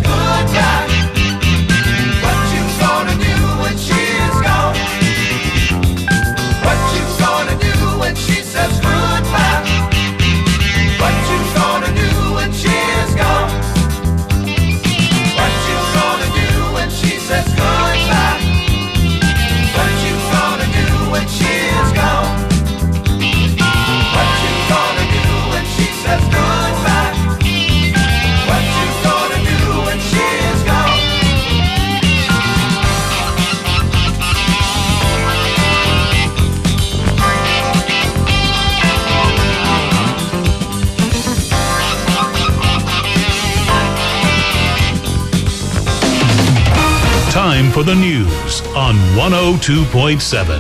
goodbye. What you gonna do when she is gone? What you gonna do when she says goodbye? What you gonna do when she is gone? What you gonna do when she says goodbye? What you gonna do when she is gone? What you gonna do when she says goodbye? What you gonna do when she is gone? Time for the news on 102.7.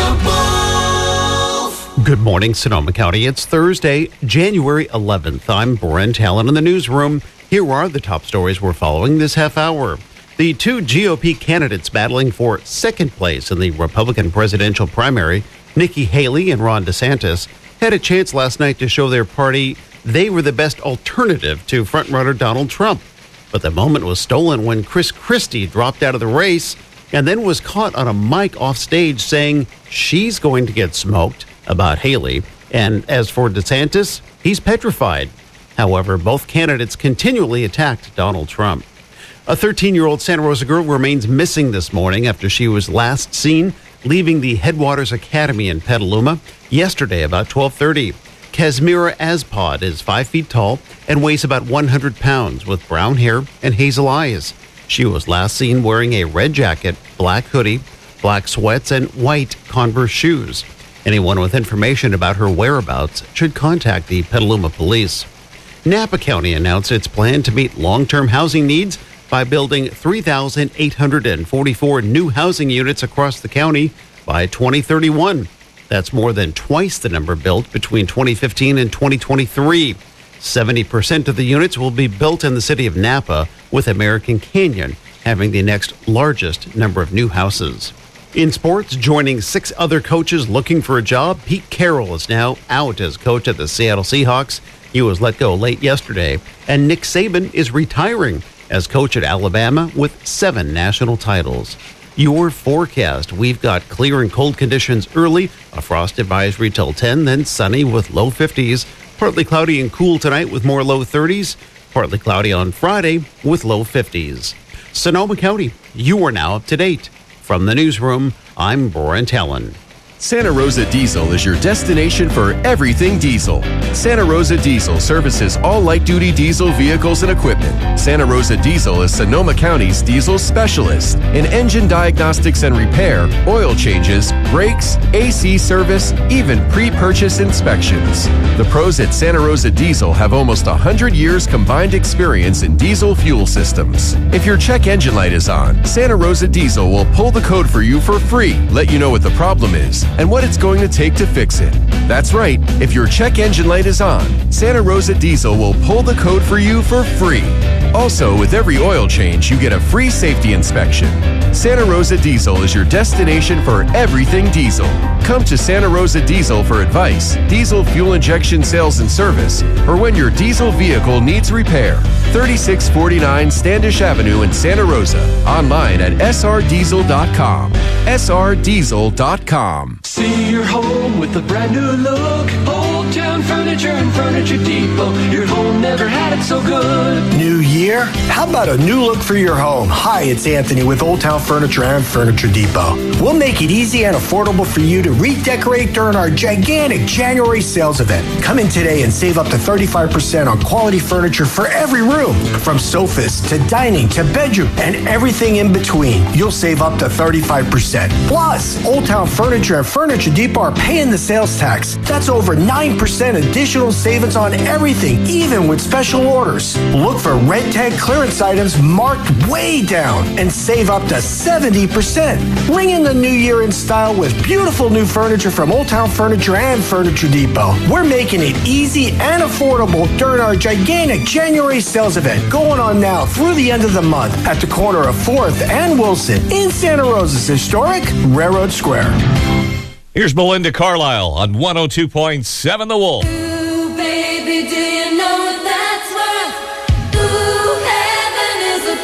Good morning, Sonoma County. It's Thursday, January 11th. I'm Brent Allen in the newsroom. Here are the top stories we're following this half hour. The two GOP candidates battling for second place in the Republican presidential primary, Nikki Haley and Ron DeSantis, had a chance last night to show their party they were the best alternative to frontrunner Donald Trump. But the moment was stolen when Chris Christie dropped out of the race and then was caught on a mic off stage saying she's going to get smoked about Haley. And as for DeSantis, he's petrified. However, both candidates continually attacked Donald Trump. A 13-year-old Santa Rosa girl remains missing this morning after she was last seen leaving the Headwaters Academy in Petaluma yesterday about 12:30. Kasmira Aspod is 5 feet tall and weighs about 100 pounds with brown hair and hazel eyes. She was last seen wearing a red jacket, black hoodie, black sweats, and white Converse shoes. Anyone with information about her whereabouts should contact the Petaluma Police. Napa County announced its plan to meet long-term housing needs by building 3,844 new housing units across the county by 2031. That's more than twice the number built between 2015 and 2023. 70% of the units will be built in the city of Napa, with American Canyon having the next largest number of new houses. In sports, joining 6 other coaches looking for a job, Pete Carroll is now out as coach of the Seattle Seahawks. He was let go late yesterday. And Nick Saban is retiring as coach at Alabama with 7 national titles. Your forecast: we've got clear and cold conditions early, a frost advisory till 10, then sunny with low 50s, partly cloudy and cool tonight with more low 30s, partly cloudy on Friday with low 50s. Sonoma County, you are now up to date. From the newsroom, I'm Brent Allen. Santa Rosa Diesel is your destination for everything diesel. Santa Rosa Diesel services all light-duty diesel vehicles and equipment. Santa Rosa Diesel is Sonoma County's diesel specialist in engine diagnostics and repair, oil changes, brakes, AC service, even pre-purchase inspections. The pros at Santa Rosa Diesel have almost 100 years combined experience in diesel fuel systems. If your check engine light is on, Santa Rosa Diesel will pull the code for you for free, let you know what the problem is, and what it's going to take to fix it. That's right, if your check engine light is on, Santa Rosa Diesel will pull the code for you for free. Also, with every oil change, you get a free safety inspection. Santa Rosa Diesel is your destination for everything diesel. Come to Santa Rosa Diesel for advice, diesel fuel injection sales and service, or when your diesel vehicle needs repair. 3649 Standish Avenue in Santa Rosa. Online at srdiesel.com. srdiesel.com. See your home with a brand new look. Old Town Furniture and Furniture Depot. Your home never had it so good. New year? How about a new look for your home? Hi, it's Anthony with Old Town Furniture and Furniture Depot. We'll make it easy and affordable for you to redecorate during our gigantic January sales event. Come in today and save up to 35% on quality furniture for every room. From sofas to dining to bedroom and everything in between. You'll save up to 35%. Plus, Old Town Furniture and Furniture Depot are paying the sales tax. That's over 9% additional savings on everything, even with special orders. Look for red tag clearance items marked way down and save up to 70%. Ring in the new year in style with beautiful new furniture from Old Town Furniture and Furniture Depot. We're making it easy and affordable during our gigantic January sales event going on now through the end of the month at the corner of 4th and Wilson in Santa Rosa's historic Railroad Square. Here's Belinda Carlisle on 102.7 The Wolf. Ooh, baby, do you know what that's worth? Ooh, heaven is a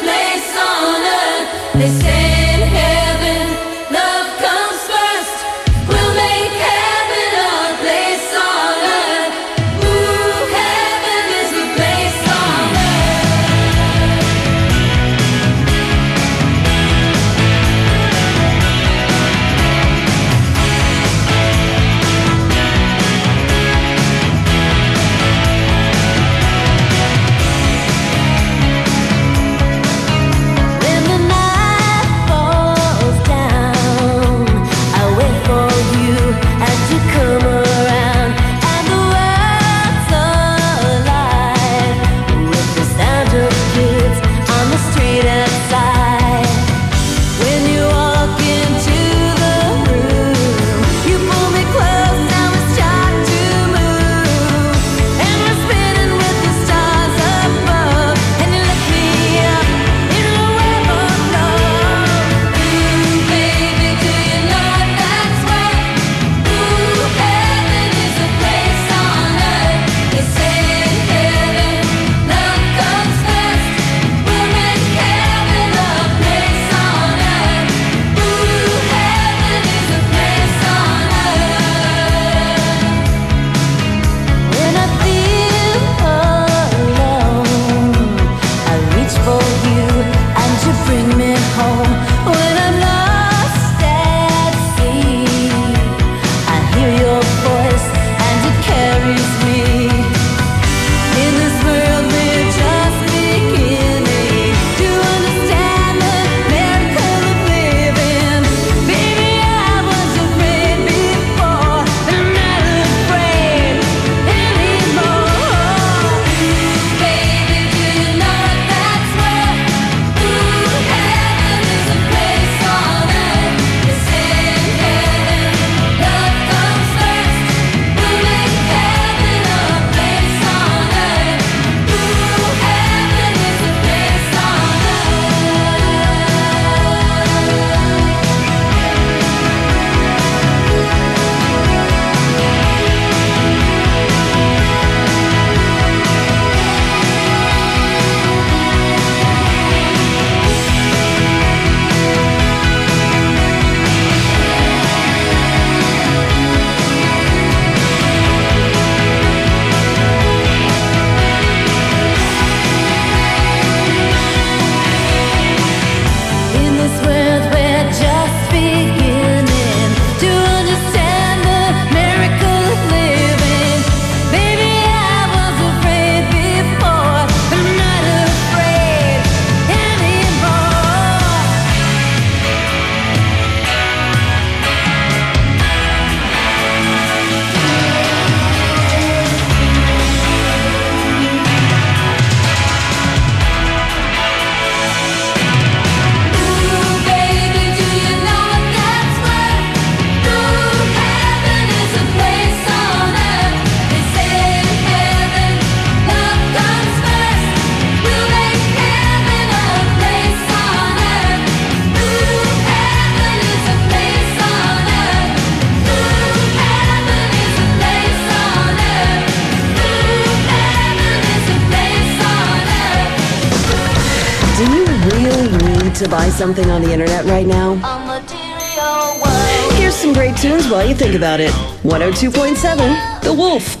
Do you really need to buy something on the internet right now? Here's some great tunes while you think about it. 102.7, The Wolf.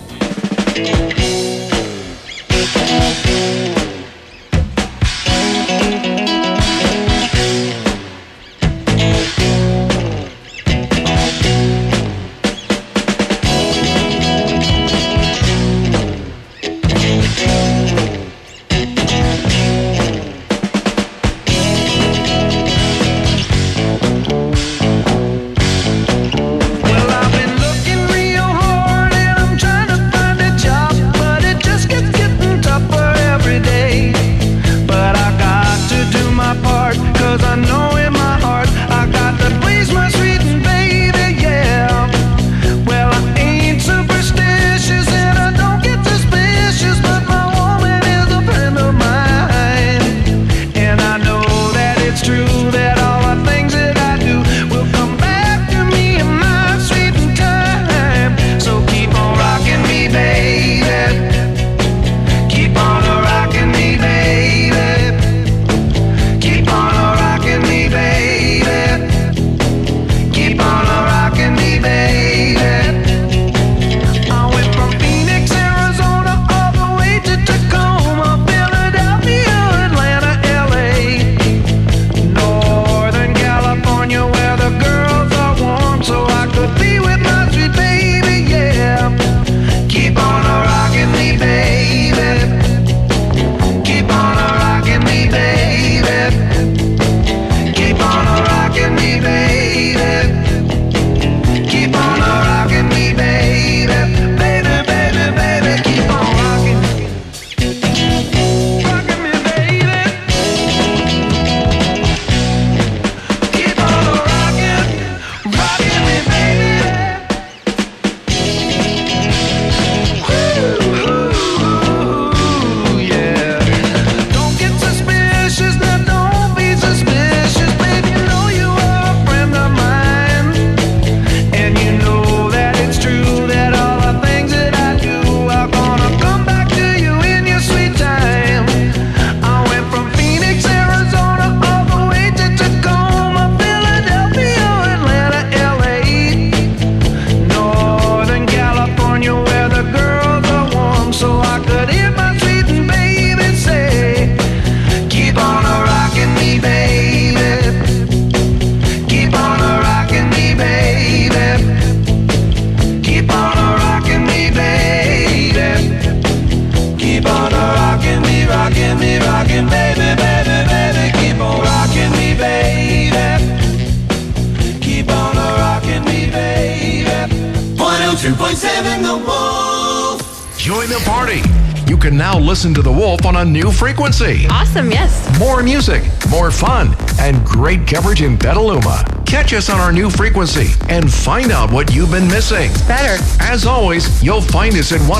Join the party. You can now listen to The Wolf on a new frequency. Awesome, yes. More music, more fun, and great coverage in Petaluma. Catch us on our new frequency and find out what you've been missing. Better. As always, you'll find us at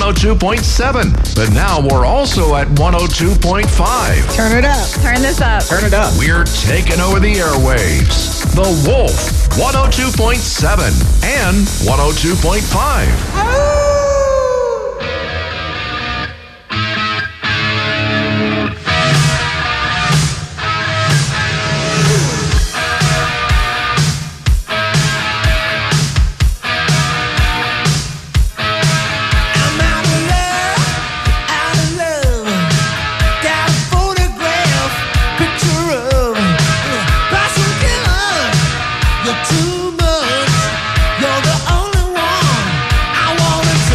102.7, but now we're also at 102.5. Turn it up. Turn this up. Turn it up. We're taking over the airwaves. The Wolf, 102.7 and 102.5. Too much, you're the only one I wanna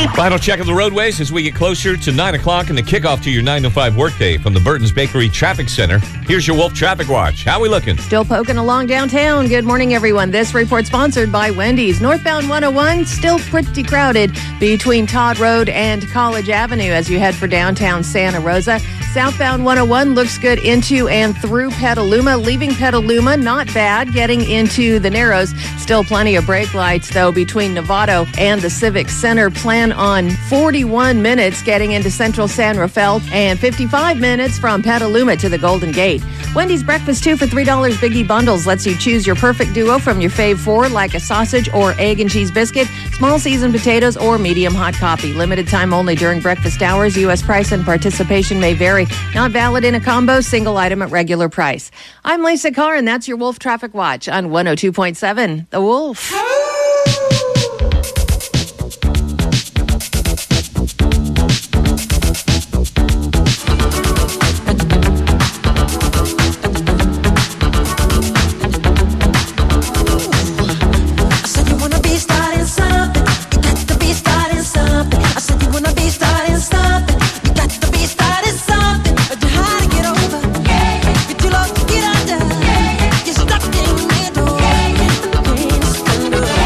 Final check of the roadways as we get closer to 9 o'clock and the kickoff to your 9 to 5 workday from the Burton's Bakery Traffic Center. Here's your Wolf Traffic Watch. How we looking? Still poking along downtown. Good morning, everyone. This report sponsored by Wendy's. Northbound 101, still pretty crowded between Todd Road and College Avenue as you head for downtown Santa Rosa. Southbound 101 looks good into and through Petaluma. Leaving Petaluma, not bad. Getting into the Narrows, still plenty of brake lights, though, between Novato and the Civic Center. Plan on 41 minutes getting into central San Rafael and 55 minutes from Petaluma to the Golden Gate. Wendy's Breakfast 2 for $3 Biggie Bundles lets you choose your perfect duo from your fave 4, like a sausage or egg and cheese biscuit, small seasoned potatoes, or medium hot coffee. Limited time only during breakfast hours. U.S. price and participation may vary. Not valid in a combo, single item at regular price. I'm Lisa Carr, and that's your Wolf Traffic Watch on 102.7 The Wolf. Get under. You're stuck in the middle.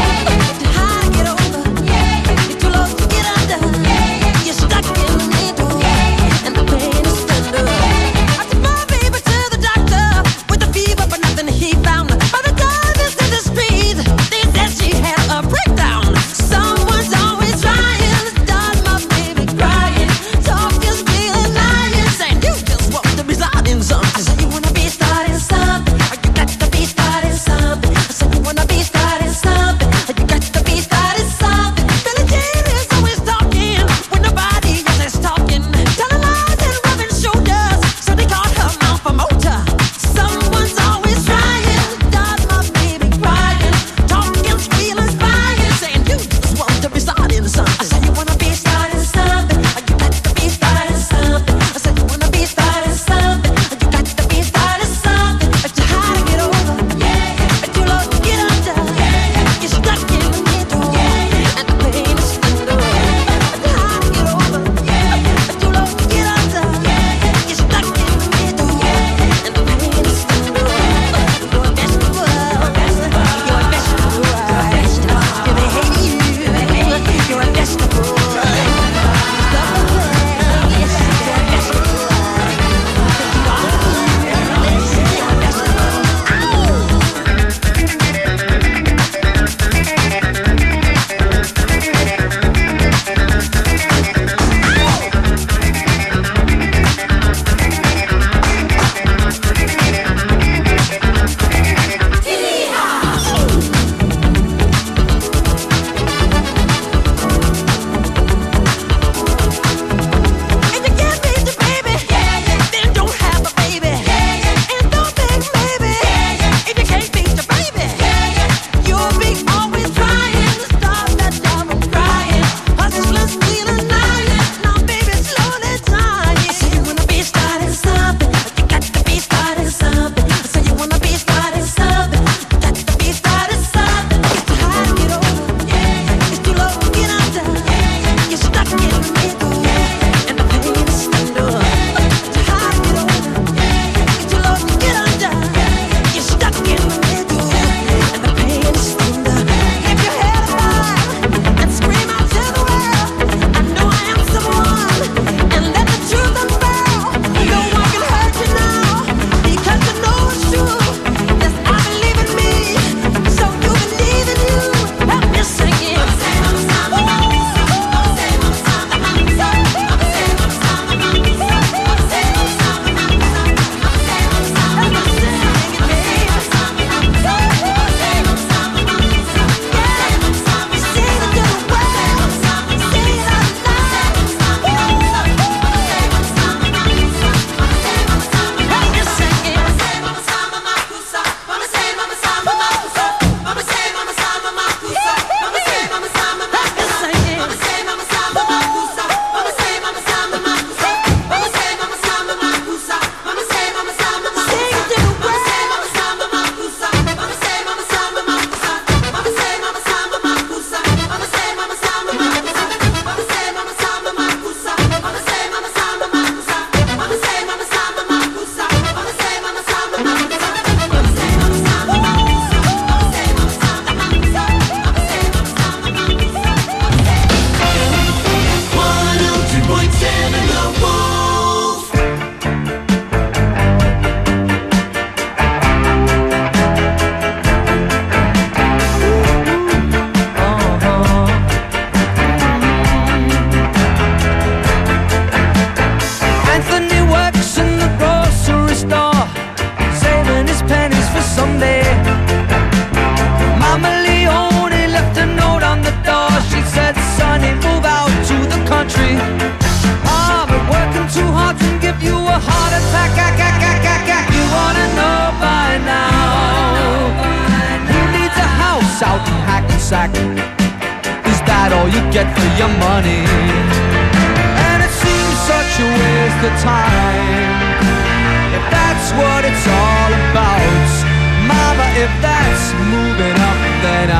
sack. Is that all you get for your money? And it seems such a waste of time. If that's what it's all about, Mama, if that's moving up, then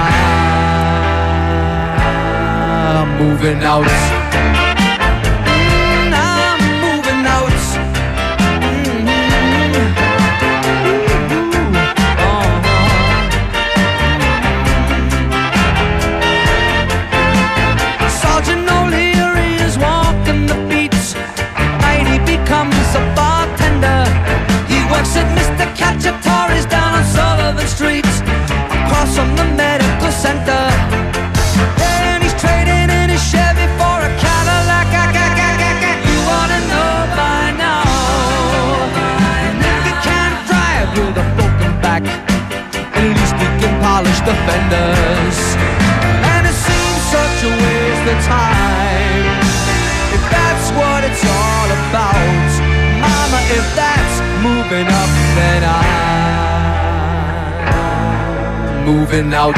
I'm moving out. I'm moving out. Sergeant O'Leary is walking the beats. Night he becomes a bartender. He works at Mr. Cacciatore's down on Sullivan Street, across from the medical center. And he's trading in his Chevy for a Cadillac. You ought to know by now. He can't drive with a broken back. At least he can polish the fenders. And it seems such a waste of time. If that's what it's all about, Mama, if that's moving up, then I'm moving out.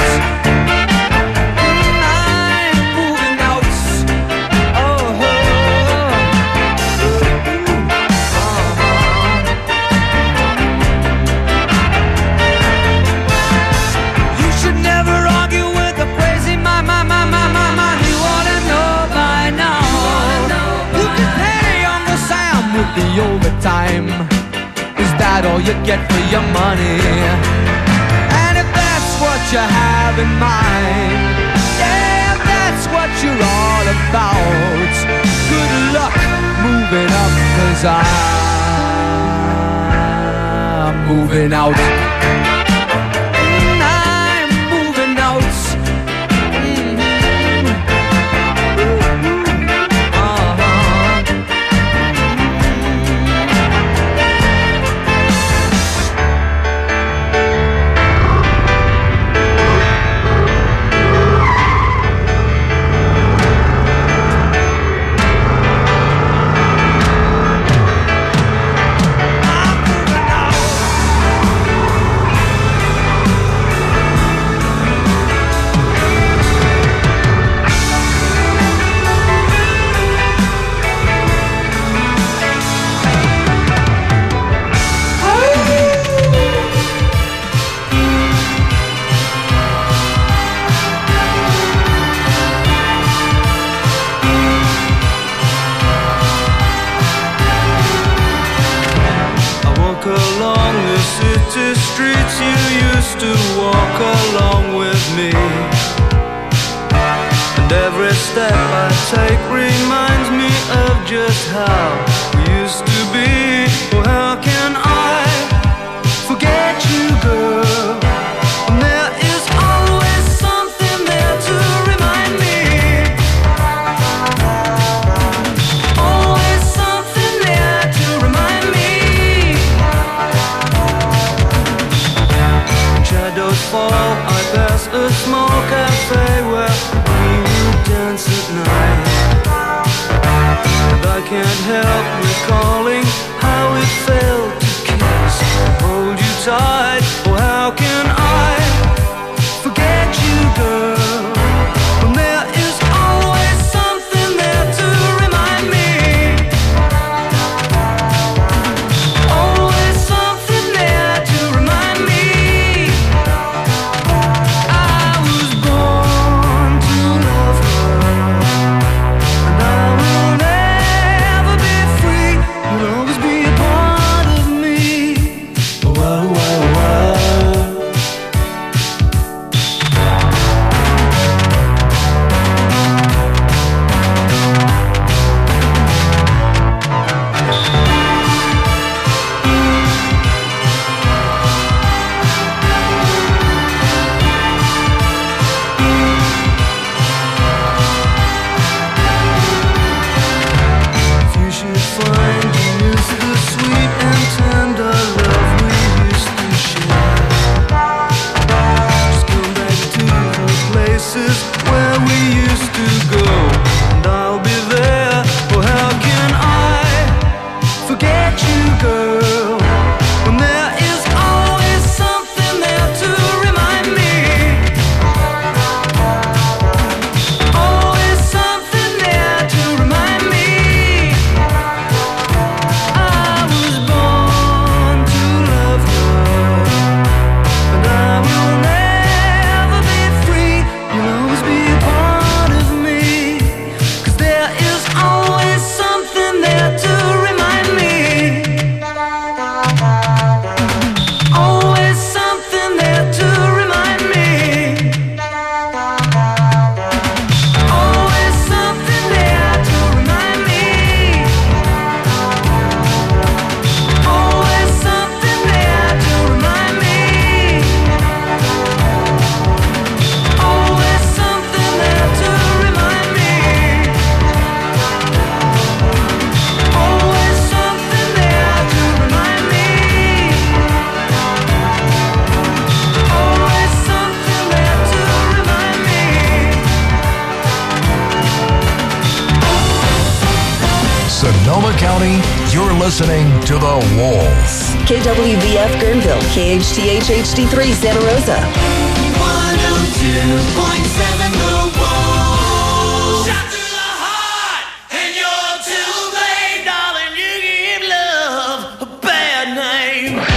The overtime, is that all you get for your money? And if that's what you have in mind, yeah, if that's what you're all about, good luck moving up, 'cause I'm moving out. I'm moving out. Streets you used to walk along with me, and every step I take reminds me of just how we used to be. Oh, how can I forget you, girl? And there is always something there to remind me. Always something there to remind me. Shadows fall, I pass a small cafe where we would dance at night. And I can't help recalling how it felt to kiss listening to The Wolf. KWVF Guerneville, KHTH HD3 Santa Rosa. 102.7 The Wolf. Shot to the heart, and you're too late, darling. You give love a bad name.